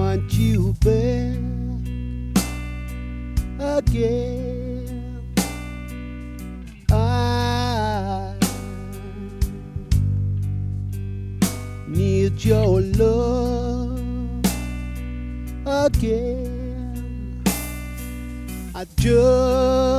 want you back again. I need your love again. I just